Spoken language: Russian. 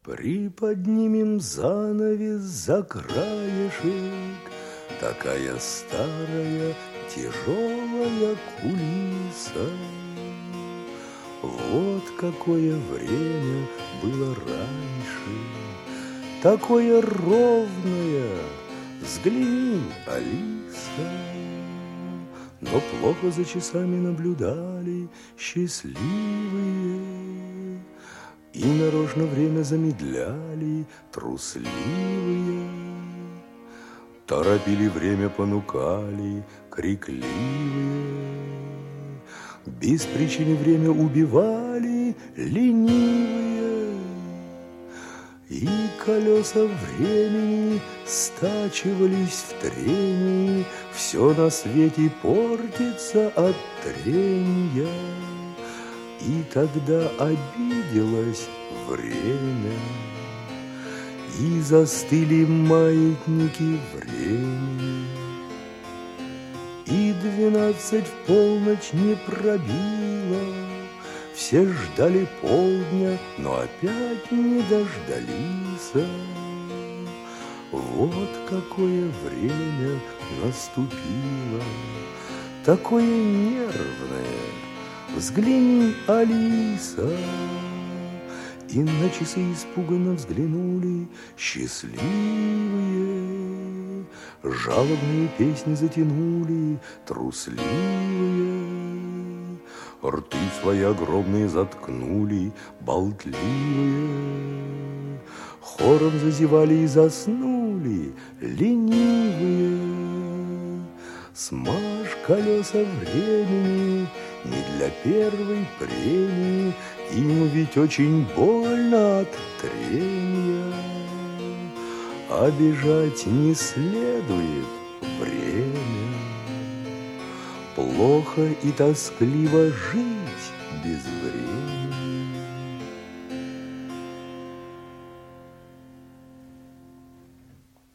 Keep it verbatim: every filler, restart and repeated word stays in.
Приподнимем занавес за краешек, такая старая тяжелая кулиса. Вот какое время было раньше, такое ровное, взгляни, Алиса. Но плохо за часами наблюдали счастливые, и нарочно время замедляли трусливые. Торопили время, понукали крикливые, без причины время убивали ленивые. И колеса времени стачивались в трении, все на свете портится от трения. И тогда обиделось время, и застыли маятники времени. И двенадцать в полночь не пробило, все ждали полдня, но опять не дождались. Вот какое время наступило, такое нервное. Взгляни, Алиса. И на часы испуганно взглянули счастливые, жалобные песни затянули трусливые, рты свои огромные заткнули болтливые, хором зазевали и заснули ленивые. Смажь колеса времени не для первой премии, ему ведь очень больно от трения. Обижать не следует время, плохо и тоскливо жить без времени.